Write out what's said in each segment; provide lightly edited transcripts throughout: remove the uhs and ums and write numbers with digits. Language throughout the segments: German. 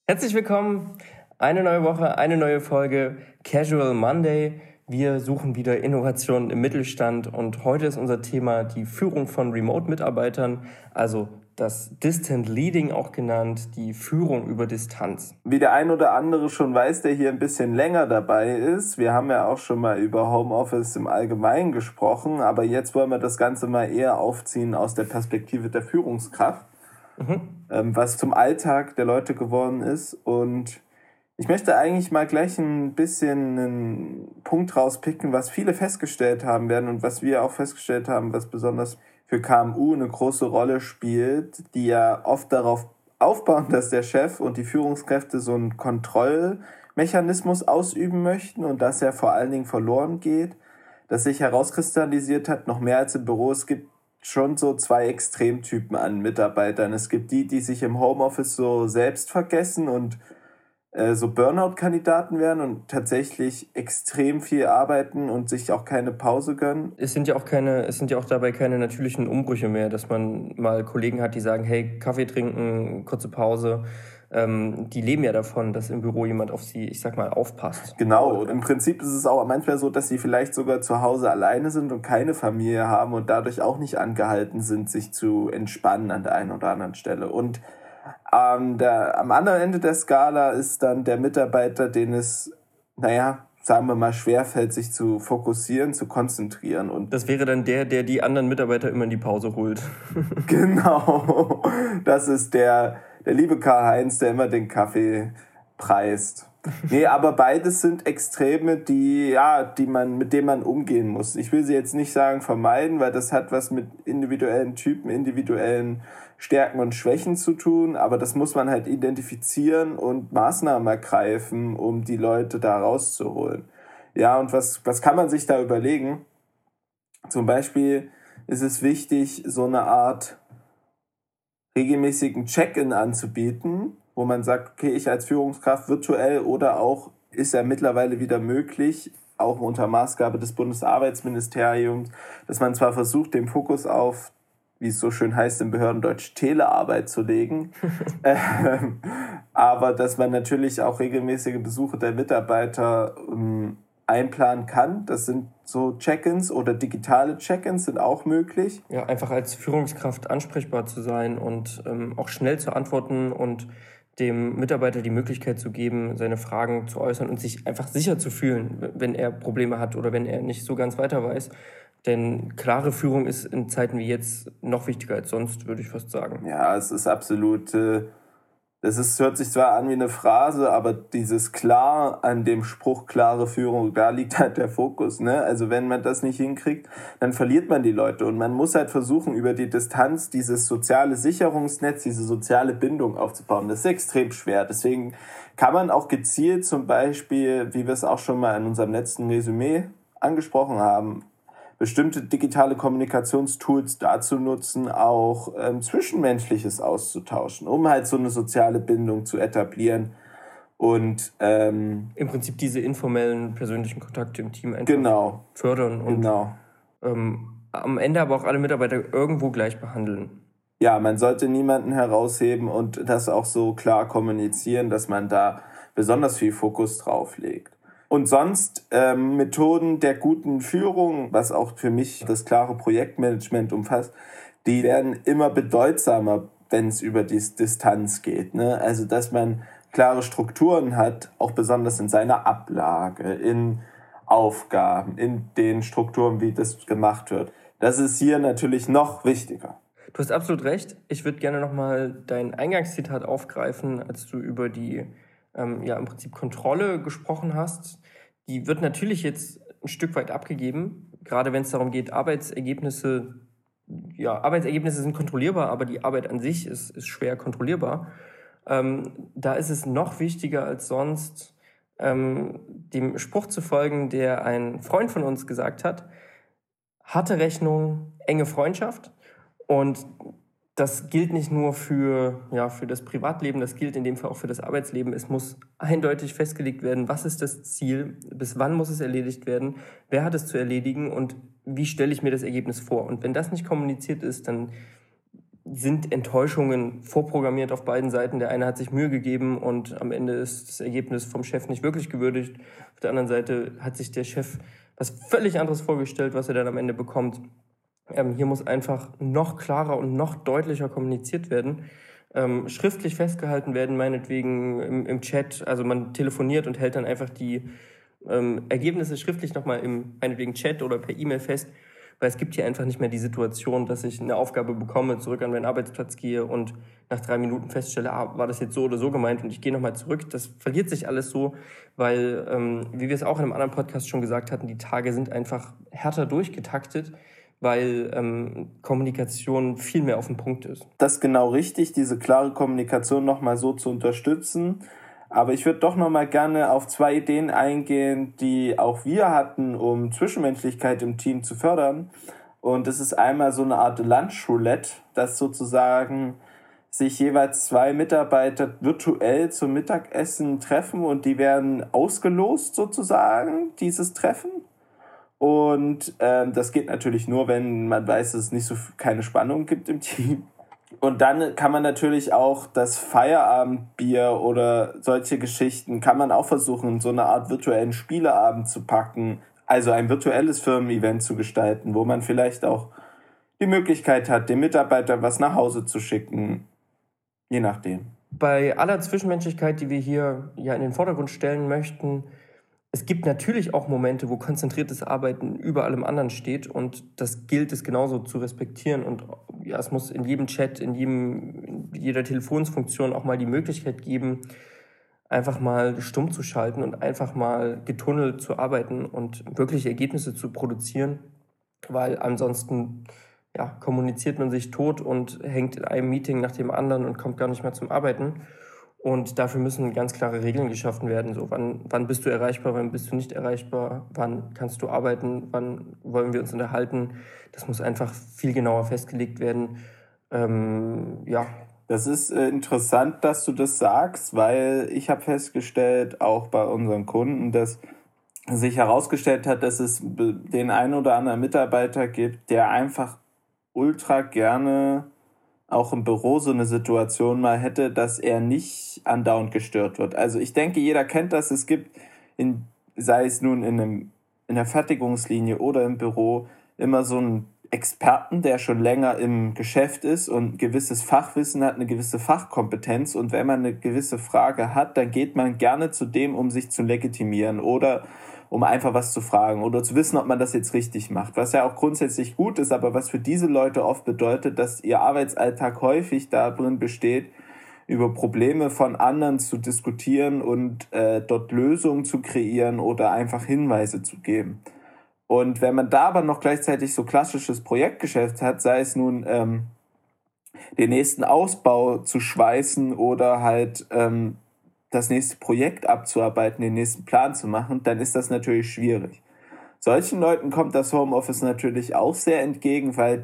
Herzlich willkommen, eine neue Woche, eine neue Folge Casual Monday. Wir suchen wieder Innovationen im Mittelstand und heute ist unser Thema die Führung von Remote-Mitarbeitern, also das Distant Leading auch genannt, die Führung über Distanz. Wie der ein oder andere schon weiß, der hier ein bisschen länger dabei ist, wir haben ja auch schon mal über Homeoffice im Allgemeinen gesprochen, aber jetzt wollen wir das Ganze mal eher aufziehen aus der Perspektive der Führungskraft, was zum Alltag der Leute geworden ist. Und ich möchte eigentlich mal gleich ein bisschen einen Punkt rauspicken, was viele festgestellt haben werden und was wir auch festgestellt haben, was besonders für KMU eine große Rolle spielt, die ja oft darauf aufbauen, dass der Chef und die Führungskräfte so einen Kontrollmechanismus ausüben möchten und das ja vor allen Dingen verloren geht, dass sich herauskristallisiert hat, noch mehr als im Büro. Es gibt schon so zwei Extremtypen an Mitarbeitern. Es gibt die, die sich im Homeoffice so selbst vergessen und so Burnout-Kandidaten werden und tatsächlich extrem viel arbeiten und sich auch keine Pause gönnen. Es sind ja auch dabei keine natürlichen Umbrüche mehr, dass man mal Kollegen hat, die sagen, hey, Kaffee trinken, kurze Pause. Die leben ja davon, dass im Büro jemand auf sie, ich sag mal, aufpasst. Genau, und im Prinzip ist es auch manchmal so, dass sie vielleicht sogar zu Hause alleine sind und keine Familie haben und dadurch auch nicht angehalten sind, sich zu entspannen an der einen oder anderen Stelle. Und am anderen Ende der Skala ist dann der Mitarbeiter, den es, sagen wir mal, schwerfällt, sich zu fokussieren, zu konzentrieren. Und das wäre dann der die anderen Mitarbeiter immer in die Pause holt. Genau, das ist der liebe Karl-Heinz, der immer den Kaffee preist. Nee, aber beides sind Extreme, mit denen man umgehen muss. Ich will sie jetzt nicht sagen vermeiden, weil das hat was mit individuellen Typen, individuellen Stärken und Schwächen zu tun, aber das muss man halt identifizieren und Maßnahmen ergreifen, um die Leute da rauszuholen. Ja, und was kann man sich da überlegen? Zum Beispiel ist es wichtig, so eine Art regelmäßigen Check-in anzubieten, wo man sagt, okay, ich als Führungskraft virtuell oder auch, ist ja mittlerweile wieder möglich, auch unter Maßgabe des Bundesarbeitsministeriums, dass man zwar versucht, den Fokus auf, wie es so schön heißt im Behördendeutsch, Telearbeit zu legen, aber dass man natürlich auch regelmäßige Besuche der Mitarbeiter einplanen kann. Das sind so Check-ins oder digitale Check-ins sind auch möglich. Ja, einfach als Führungskraft ansprechbar zu sein und auch schnell zu antworten und dem Mitarbeiter die Möglichkeit zu geben, seine Fragen zu äußern und sich einfach sicher zu fühlen, wenn er Probleme hat oder wenn er nicht so ganz weiter weiß. Denn klare Führung ist in Zeiten wie jetzt noch wichtiger als sonst, würde ich fast sagen. Ja, es ist absolut... hört sich zwar an wie eine Phrase, aber dieses klar an dem Spruch klare Führung, da liegt halt der Fokus, ne? Also wenn man das nicht hinkriegt, dann verliert man die Leute und man muss halt versuchen, über die Distanz dieses soziale Sicherungsnetz, diese soziale Bindung aufzubauen. Das ist extrem schwer. Deswegen kann man auch gezielt zum Beispiel, wie wir es auch schon mal in unserem letzten Resümee angesprochen haben, bestimmte digitale Kommunikationstools dazu nutzen, auch Zwischenmenschliches auszutauschen, um halt so eine soziale Bindung zu etablieren und im Prinzip diese informellen persönlichen Kontakte im Team einfach fördern und am Ende aber auch alle Mitarbeiter irgendwo gleich behandeln. Ja, man sollte niemanden herausheben und das auch so klar kommunizieren, dass man da besonders viel Fokus drauf legt. Und sonst Methoden der guten Führung, was auch für mich das klare Projektmanagement umfasst, die werden immer bedeutsamer, wenn es über die Distanz geht, ne? Also, dass man klare Strukturen hat, auch besonders in seiner Ablage, in Aufgaben, in den Strukturen, wie das gemacht wird. Das ist hier natürlich noch wichtiger. Du hast absolut recht. Ich würde gerne nochmal dein Eingangszitat aufgreifen, als du über die im Prinzip Kontrolle gesprochen hast. Die wird natürlich jetzt ein Stück weit abgegeben, gerade wenn es darum geht, Arbeitsergebnisse sind kontrollierbar, aber die Arbeit an sich ist schwer kontrollierbar. Da ist es noch wichtiger als sonst, dem Spruch zu folgen, der ein Freund von uns gesagt hat: harte Rechnung, enge Freundschaft. Und das gilt nicht nur für das Privatleben, das gilt in dem Fall auch für das Arbeitsleben. Es muss eindeutig festgelegt werden, was ist das Ziel, bis wann muss es erledigt werden, wer hat es zu erledigen und wie stelle ich mir das Ergebnis vor. Und wenn das nicht kommuniziert ist, dann sind Enttäuschungen vorprogrammiert auf beiden Seiten. Der eine hat sich Mühe gegeben und am Ende ist das Ergebnis vom Chef nicht wirklich gewürdigt. Auf der anderen Seite hat sich der Chef was völlig anderes vorgestellt, was er dann am Ende bekommt. Hier muss einfach noch klarer und noch deutlicher kommuniziert werden. Schriftlich festgehalten werden, meinetwegen im Chat. Also man telefoniert und hält dann einfach die Ergebnisse schriftlich nochmal im meinetwegen Chat oder per E-Mail fest. Weil es gibt hier einfach nicht mehr die Situation, dass ich eine Aufgabe bekomme, zurück an meinen Arbeitsplatz gehe und nach 3 Minuten feststelle, war das jetzt so oder so gemeint und ich gehe nochmal zurück. Das verliert sich alles so, weil, wie wir es auch in einem anderen Podcast schon gesagt hatten, die Tage sind einfach härter durchgetaktet, weil Kommunikation viel mehr auf den Punkt ist. Das ist genau richtig, diese klare Kommunikation nochmal so zu unterstützen. Aber ich würde doch nochmal gerne auf 2 Ideen eingehen, die auch wir hatten, um Zwischenmenschlichkeit im Team zu fördern. Und das ist einmal so eine Art Lunchroulette, dass sozusagen sich jeweils 2 Mitarbeiter virtuell zum Mittagessen treffen und die werden ausgelost sozusagen, dieses Treffen. Und das geht natürlich nur, wenn man weiß, dass es keine Spannung gibt im Team. Und dann kann man natürlich auch das Feierabendbier oder solche Geschichten kann man auch versuchen, so eine Art virtuellen Spieleabend zu packen. Also ein virtuelles Firmen-Event zu gestalten, wo man vielleicht auch die Möglichkeit hat, dem Mitarbeiter was nach Hause zu schicken. Je nachdem. Bei aller Zwischenmenschlichkeit, die wir hier ja in den Vordergrund stellen möchten, es gibt natürlich auch Momente, wo konzentriertes Arbeiten über allem anderen steht und das gilt es genauso zu respektieren und ja, es muss in jedem Chat, in jeder Telefonsfunktion auch mal die Möglichkeit geben, einfach mal stumm zu schalten und einfach mal getunnelt zu arbeiten und wirklich Ergebnisse zu produzieren, weil ansonsten kommuniziert man sich tot und hängt in einem Meeting nach dem anderen und kommt gar nicht mehr zum Arbeiten. Und dafür müssen ganz klare Regeln geschaffen werden. So, wann bist du erreichbar, wann bist du nicht erreichbar, wann kannst du arbeiten, wann wollen wir uns unterhalten. Das muss einfach viel genauer festgelegt werden. Das ist interessant, dass du das sagst, weil ich habe festgestellt, auch bei unseren Kunden, dass sich herausgestellt hat, dass es den einen oder anderen Mitarbeiter gibt, der einfach ultra gerne auch im Büro so eine Situation mal hätte, dass er nicht andauernd gestört wird. Also ich denke, jeder kennt das. Es gibt, sei es nun in der Fertigungslinie oder im Büro, immer so einen Experten, der schon länger im Geschäft ist und ein gewisses Fachwissen hat, eine gewisse Fachkompetenz. Und wenn man eine gewisse Frage hat, dann geht man gerne zu dem, um sich zu legitimieren oder um einfach was zu fragen oder zu wissen, ob man das jetzt richtig macht. Was ja auch grundsätzlich gut ist, aber was für diese Leute oft bedeutet, dass ihr Arbeitsalltag häufig darin besteht, über Probleme von anderen zu diskutieren und dort Lösungen zu kreieren oder einfach Hinweise zu geben. Und wenn man da aber noch gleichzeitig so klassisches Projektgeschäft hat, sei es nun den nächsten Ausbau zu schweißen oder halt das nächste Projekt abzuarbeiten, den nächsten Plan zu machen, dann ist das natürlich schwierig. Solchen Leuten kommt das Homeoffice natürlich auch sehr entgegen, weil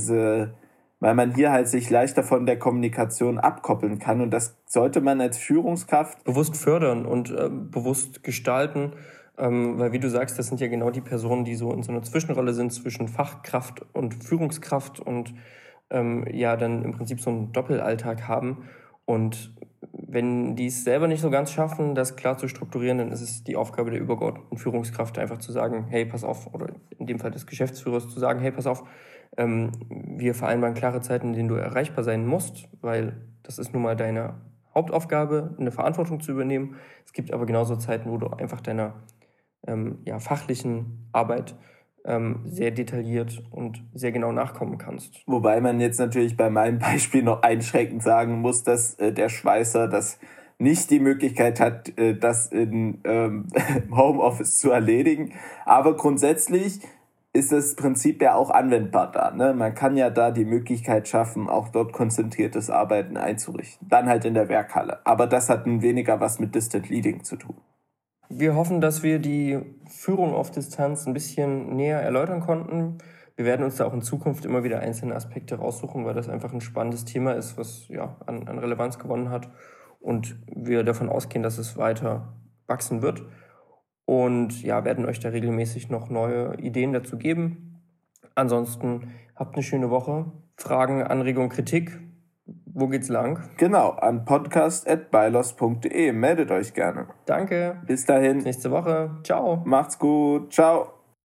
man hier halt sich leichter von der Kommunikation abkoppeln kann und das sollte man als Führungskraft bewusst fördern und bewusst gestalten, weil wie du sagst, das sind ja genau die Personen, die so in so einer Zwischenrolle sind zwischen Fachkraft und Führungskraft und dann im Prinzip so einen Doppelalltag haben und wenn die es selber nicht so ganz schaffen, das klar zu strukturieren, dann ist es die Aufgabe der übergeordneten Führungskraft, einfach zu sagen, hey, pass auf, oder in dem Fall des Geschäftsführers zu sagen, hey, pass auf, wir vereinbaren klare Zeiten, in denen du erreichbar sein musst, weil das ist nun mal deine Hauptaufgabe, eine Verantwortung zu übernehmen. Es gibt aber genauso Zeiten, wo du einfach deiner fachlichen Arbeit sehr detailliert und sehr genau nachkommen kannst. Wobei man jetzt natürlich bei meinem Beispiel noch einschränkend sagen muss, dass der Schweißer das nicht die Möglichkeit hat, das im Homeoffice zu erledigen. Aber grundsätzlich ist das Prinzip ja auch anwendbar da. Ne? Man kann ja da die Möglichkeit schaffen, auch dort konzentriertes Arbeiten einzurichten. Dann halt in der Werkhalle. Aber das hat weniger was mit Distant Leading zu tun. Wir hoffen, dass wir die Führung auf Distanz ein bisschen näher erläutern konnten. Wir werden uns da auch in Zukunft immer wieder einzelne Aspekte raussuchen, weil das einfach ein spannendes Thema ist, was an Relevanz gewonnen hat. Und wir davon ausgehen, dass es weiter wachsen wird. Und werden euch da regelmäßig noch neue Ideen dazu geben. Ansonsten habt eine schöne Woche. Fragen, Anregungen, Kritik Wo geht's lang? Genau, an podcast@bylos.de. Meldet euch gerne. Danke. Bis dahin. Nächste Woche. Ciao. Macht's gut. Ciao.